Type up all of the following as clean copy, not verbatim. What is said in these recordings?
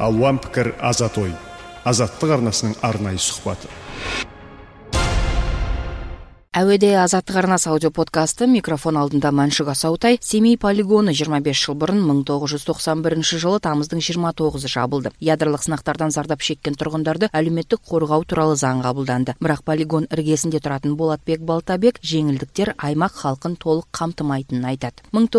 Алуан пікір, азат ой. Азаттық арнасының арнайы сұхбаты. Әуеде Азаттық арнасы аудиоподкасты, микрофон алдында Мәншүк Асаутай. Семей полигоны 25 жыл бұрын 1991 жылы тамыздың 29-ы жабылды. Ядролық сынақтардан зардап шеккен тұрғындарды әлеуметтік қорғау туралы заң қабылданды. Бірақ полигон іргесінде тұратын Болатбек Балтабек жеңілдіктер аймақ халқын толық қамтымайтынын айтады.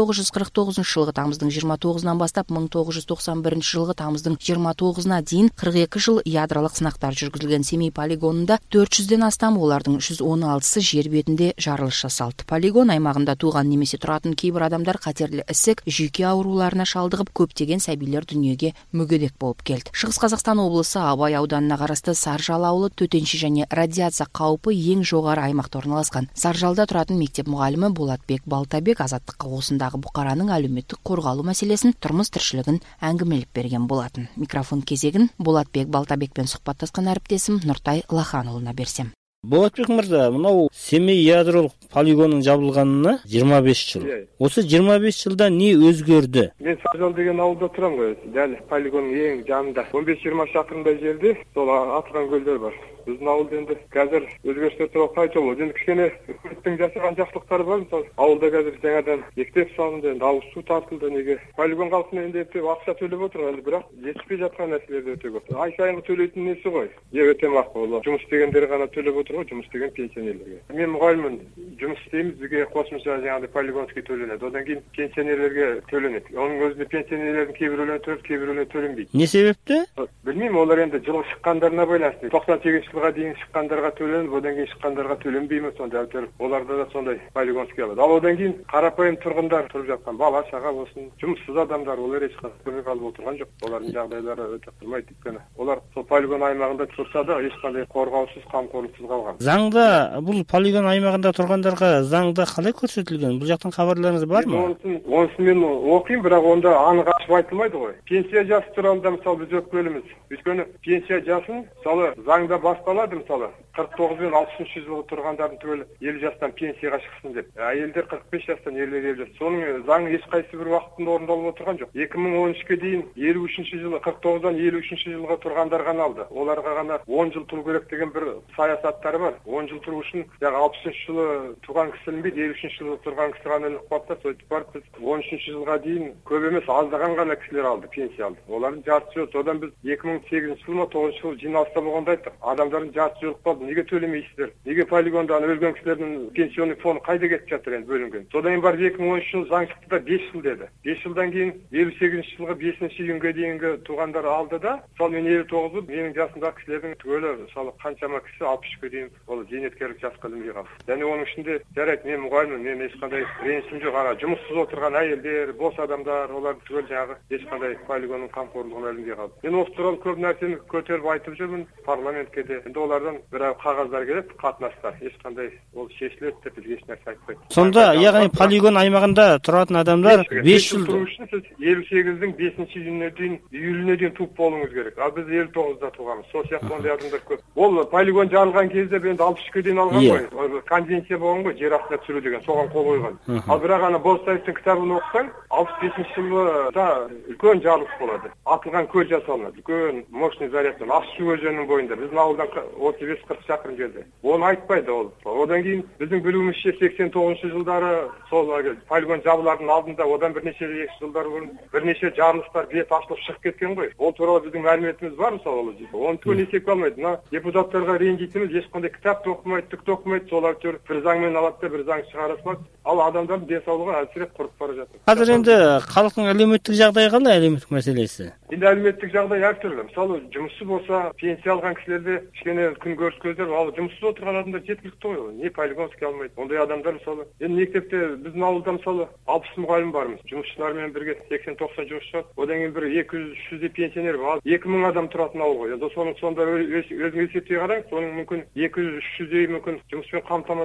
1949 жылғы тамыздың 29-нан бастап 1991 жылғы тамыздың 29-на дейін 42 жыл ядролық сынақтар жүргізілген Семей полигонында 400-ден астам, олардың 116-сы жер бетінде жарылыс жасалды. Полигон аймағында туған немесе тұратын кейбір адамдар қатерлі ісік, жүйке ауруларына шалдығып, көптеген сәбилер дүниеге мүгедек болып келді. Шығыс Қазақстан облысы Абай ауданына қарасты Саржал ауылы төтенше және радиация қаупі ең жоғары аймақта орналасқан. Саржалда тұратын мектеп мұғалімі Болатбек Балтабек Азаттыққа осындағы бұқараның әлеуметтік қорғалу мәселесін, тұрмыс тіршілігін әңгімелеп берген болатын. Микрофон кезегін Болатбек Балтабекпен сұхбаттасқан әріптесім Нұртай Лаханұлына берсем. Болатбек мырза, мынау Семей ядролық полигонның жабылғанына 25 жыл. Осы 25 жылда не өзгерді? Мен Саржал деген ауылда тұрам ғой. Дәл полигонның ең жанында. 15-20 шақырымдай жерде сол атылған көлдер бар. Біздің ауылда енді қазір өзгерістер туралы қайта болады. Енді кішкене үкіметтің жасаған жақсылықтары бар. Мысалы, ауылда қазір жаңадан мектеп салынды, енді ауыз су тартылды. Неге? Полигон халқына енді ақша төлеп отыр, енді бірақ жетіспей жатқан нәрселер өте көп. Ай сайынғы төлейтін несі ғой? Өте мақұл. Жұмыс істегендер ғана төлеп отыр ғой, жұмыс істеген пенсионерлерге. Мен мұғаліммін, жұмыс істейміз, бізге қосымша жаңағыдай полигонский төленеді. Одан кейін пенсионерлерге төленеді. Оның өзінде пенсионерлердің кейбіреулері төлеп, кейбіреулері төленбейді. Не себепті? Білмеймін, олар енді жылы шыққандарына байланысты. 98 жылға дейін шыққандарға төленіп, одан кейін шыққандарға төленбейме, сонда әйтеуір оларда да сондай полигонский алады. Ал одан кейін қарапайым тұрғындар тұрып жатқан, бала шаға болсын, жұмыссыз адамдар, олар ешқандай көмек алып отырған жоқ. Олардың жағдайлары өте қымбат өйткені олар сол полигон аймағында тұрса да ешқандай қорғаусыз, қамқорлықсыз қалған. Заңда бұл полигон аймағында тұрғандарға заңда қалай көрсетілген? Бұл жақтан хабарларыңыз бар ма? Онысын мен оқимын, бірақ онда анық ашып айтылмайды ғой. Пенсия жасы туралы да мысалы біз өкпеліміз. Өйткені пенсия жасын мысалы заңда басталады, мысалы 49 бен 60 жылғы тұрғандардың түгелі 50 жастан пенсияға шықсын деп. Әйелдер 45 жастан, ерлер 50 жас. Соның заң ешқайсы бір уақытында орындалып отырған жоқ. 2013-ке дейін 53 жылы 49-дан 53 жылға тұрғандар ғана алды. Оларға ғана 10 жыл тұру керек деген бір саясаттары бар. 10 жыл тұру үшін жаңа 60 жылы туған кісі ілінбейді, 53 жылы тұрған кісі ғана ілініп қалыпты. Сөйтіп барып біз 13 жылға дейін көп емес аздаған ғана кісілер алды, пенсия алды. Олардың жартысы жоқ. Одан біз 2008 жыл ма 9 жыл жиналыста болғанда айттық. Адамдардың жартысы жоқ қалды. Неге төлемейсіздер? Неге полигонда өлген кісілердің пенсионный фонд қайда кетіп жатыр енді бөлінген? Содан бар 2013 жыл заң шықты да 5 жыл деді. 5 жылдан кейін 58 жылғы 5-июньге дейінгі туғандар алды да, сол мен 59, менің жасымдағы кісілердің түгелі мысалы қаншама кісі 63-ге дейін ол зейнеткерлік жасқа ілінбей қалды. Және оның ішінде жарайды, мен мұғаліммін, мен ешқандай ренішім жоқ. Ана жұмыссыз отырған әйелдер, бос адамдар, олар түгел жаңағы ешқандай полигонның қамқорлығына ілінбей қалды. Мен осы туралы көп нәрсені көтеріп айтып жүрмін парламентке де. Енді олардан бір қағаздар келеді, қатынастар. Ешқандай ол шешіледі деп бізге еш нәрсе айтпайды. Сонда яғни полигон аймағында тұратын адамдар 5 жыл тұру үшін сіз 58-дің 5-июньне дейін туып болуыңыз керек. Ал біз 59-да туғанбыз. Сол сияқты ондай адамдар көп. Ол полигон жарылған кезде енді 63-ге дейін алған ғой. Конвенция болған ғой, жер астына түсіру деген, соған қол қойған. Ал бірақ ана Болсаевтың кітабын оқысаң, 65 жылда үлкен жарылыс болады. Атылған көл жасалынады. Үлкен мощный зарядтан Ащы өзенінің бойында. Біздің ауылдан 35-40 шақырым жерде. Оны айтпайды ол. Одан кейін біздің білуімізше 89 жылдары сол полигон жабылардың алдында одан бірнеше жылдар бұрын бірнеше жарылыстар бет ашылып шығып кеткен ғой. Ол туралы біздің мәліметіміз бар мысалы. Оны түгел есепке алмайды. Мына депутаттарға ренжитіміз ешқандай кітап оқымайды, түк оқымайды. Солар түр бір заңмен алады да бір заң шығара салады. Ал адамдардың денсаулығы әлсіреп құрып бара жатыр. Қазір енді халықтың әлеуметтік жағдайы қалай, әлеуметтік мәселесі? Енді әлеуметтік жағдай әртүрлі. Мысалы жұмысы болса, пенсия алған кісілерде кішкене күнкөріс көздер, ал жұмыссыз отырған адамдар жеткілікті ғой. Не полигонский алмайды. Ондай адамдар мысалы, енді мектепте біздің ауылда мысалы 60 мұғалім бармыз. Жұмысшылармен бірге 80-90 жұмысшы. Одан кейін бір 200-300 пенсионер бар. 2000 адам тұратын ауыл ғой. Енді соның сонда өзіңіз есептей қараңыз, соның мүмкін 200-300 мүмкін жұмыспен қамтамасыз етіп отыр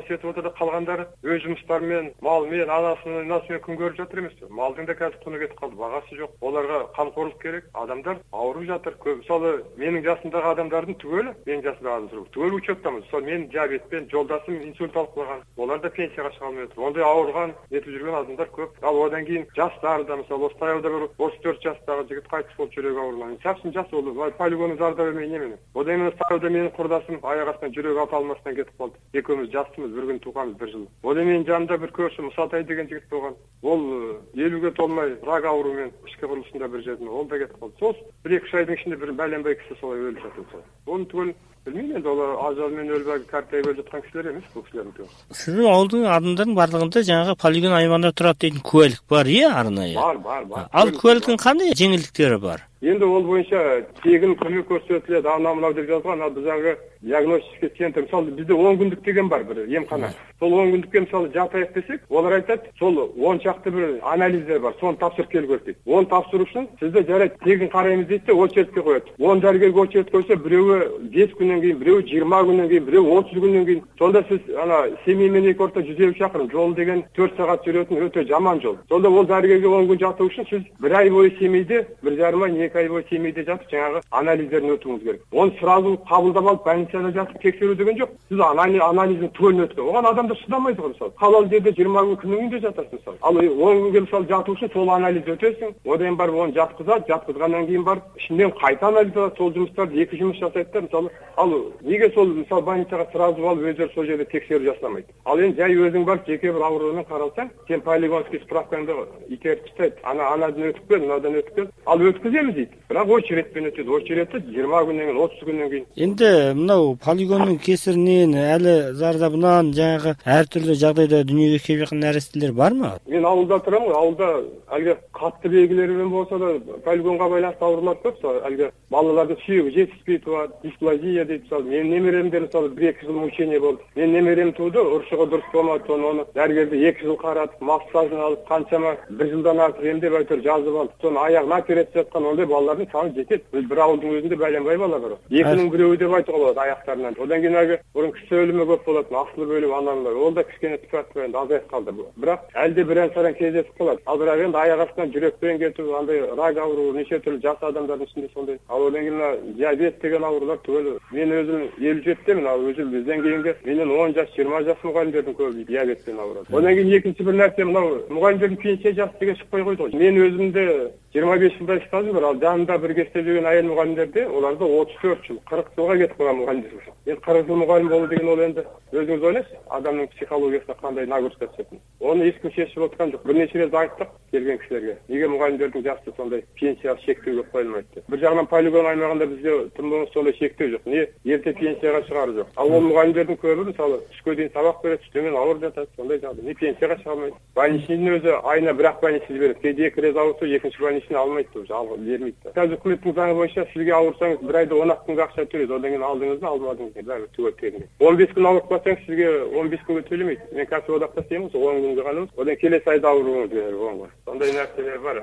ауылда қалғандары өз жұмыстарымен, малмен, анасымен күн көріп жатыр емес пе? Малдың да қазір құны кетіп қалды, бағасы жоқ. Оларға қамқорлық керек. Адамдар ауырып жатыр. Мысалы, менің жасымдағы адамдардың түгелі, менің жасымдағы адамдар түгел учеттамыз. Мысалы, мен диабетпен, жолдасым инсульт алып қойған. Олар да пенсияға шыға алмай отыр. Ондай ауырған, нетіп жүрген адамдар көп. Ал одан кейін жастар да, мысалы, осы таяуда бір 34 жастағы жігіт қайтыс болып жүрегі ауырған. Сәпсін жас болды. Полигонның зардабы немене? Одан кейін таяуда менің құрдасым аяқ астынан жүрек ата алмастан кетіп қалды. Екеуміз жастымыз, бір күн туғанбыз, бір жыл. Одан менің жанымда бір көршім Мұсатай деген жігіт болған. Ол 50-ге толмай рак ауруымен ішкі құрылысында бір жерде ол да кетіп қалды. Сол 1-2 айдың ішінде бір бәленбай кісі солай өліп жатыр. Оны түгел білмеймін енді, олар ажалмен өліп картайып өліп жатқан кісілер емес, бұл кісілердің түгел. Сіздің ауылдың адамдардың барлығында жаңағы полигон аймағында тұрады дейтін куәлік бар, арнайы? Бар. Ал куәліктің қандай жеңілдіктері бар? Енді ол бойынша тегін көмек көрсетіледі, мынау деп жазған, ал біздегі диагностический центр, мысалы бізде 10 күндік деген бар бір емхана. Сол 10 күндікке мысалы жатайық десек, олар айтады, сол 10 шақты бір анализдер бар, соны тапсырып келу керек дейді. Оны тапсыру үшін сізді жарайды тегін қараймыз дейді, очередке қояды. 10 дәрігерге очередке қойса, біреуі 5 күннен кейін, біреуі 20 күннен кейін, біреуі 30 күннен кейін. Сонда сіз Семеймен екі орта 150 шақырым жол деген 4 сағат жүретін өте жаман жол. Сонда ол дәрігерге 10 күн жату үшін сіз 1 ай бойы Семейде, 1,5 ай 2 ай бойы Семейде жатып, жаңағы анализдерін өтуіңіз керек. Оны сразу қабылдап алып больницада жатып тексеру деген жоқ. Сіз анализдің түгелін өткен. Оған адамдар шыдамайды ғой мысалы. Халал жерде 20 күннен кейін жатасың мысалы. Ал 10 күнге мысалы жату үшін сол анализ өтесің. Одан барып оны жатқызғаннан кейін барып ішінен қайта анализ алады. Сол жұмыстарды 2 жұмыс жасайды да мысалы. Ал неге сол мысалы больницаға сразу алып өздері сол жерде тексеру жасамайды? Ал енді жай өзің барып жеке бір аурумен қаралсаң, сен полигонский справкаңды итеріп тастайды. Анадан өтіп кел, мынадан өтіп кел. Ал өткіземіз дейді. Бірақ очередпен өтеді. Очередті 20 күннен кейін, 30 күннен кейін. Енді мынау полигонның кесірінен әлі зардабынан жаңағы әртүрлі жағдайда дүниеге келіп жатқан нәрестелер бар ма? Мен ауылда тұрамын, ауылда әлгі қатты белгілермен болса да полигонға байланысты аурулар көп. Әлгі балалардың сүйегі жетіспей туады, дисплазия дейді. Мен немеремде мысалы 1-2 жыл мучение болды. Мен немерем туды, ұршығы дұрыс болмады, оны дәрігерді 2 жыл қарады, массажын алып, қаншама 1 жылдан артық емдеп әйтеуір жазып алды. Соны аяғына операция жасатқан ондай балалардың саны жетеді. Бір ауылдың өзінде бәленбай бала бар. Екінің біреуі деп айтуға болады аяқтарынан. Одан кейін бұрын кісі өлімі көп болатын, асылып өліп аналар. Ол да кішкене тұтатып енді азайып қалды. Бірақ әлде бірен-саран кездесіп қалады. Ал бірақ енді аяқ астынан жүрекпен кету, андай рак ауруы, неше түрлі жас адамдардың ішінде сондай. Ал одан кейін диабет деген аурулар түгел. Мен өзім 57-темін, ал өзім бізден кейінгі менен 10 жас, 20 жас мұғалімдердің көбі диабетпен ауырады. Одан кейін екінші бір нәрсе, мынау мұғалімдердің пенсия жасы деген шықпай қойды ғой. Мен өзімде 25 жылдай стажым бар, ал жанында бірге істеп жүрген әйел мұғалімдерде оларда 34 жыл, 40 жылға кетіп қалған мұғалімдер. Енді 40 жыл мұғалім болу деген ол енді өзіңіз ойлайсыз, адамның психологиясына қандай нагрузка түсетінін. Оны ешкім шешіп отқан жоқ. Бірнеше рет айттық келген кісілерге. Неге мұғалімдердің жасы сондай пенсияға шектеу қойылмайды? Бір жағынан полигон аймағында бізде тым болмаса сондай шектеу жоқ. Не ерте пенсияға шығару жоқ. Ал ол мұғалімдердің көбі мысалы түске дейін сабақ береді, түстен ауырып жатады, сондай жағдай. Не пенсияға шыға алмайды. Больничныйдың өзі айына бір-ақ больничный жібереді. Кейде 2 рет ауырса, екінші больничный алмайды, жалғы бермейді. Қазір үкіметтің заңы бойынша сізге ауырсаңыз бір айда 10 күнге ақша төлейді. Одан кейін алдыңыз ба, алмадыңыз ба, бәрі түгел тегін. 15 күн ауырып қалсаңыз сізге 15 күнге төлемейді. Мен кәсіподақта істеймін, 10 күнге ғана. Одан келесі айда ауруыңыз бар. Сондай нәрселер бар.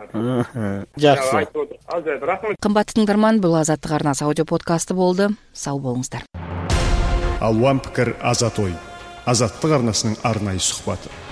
Жақсы. Рахмет. Қымбатты тыңдарман, бұл Азаттық арнасы аудиоподкасты болды. Сау болыңыздар. Алуан пікір азат ой. Азаттық арнасының арнайы сұхбаты.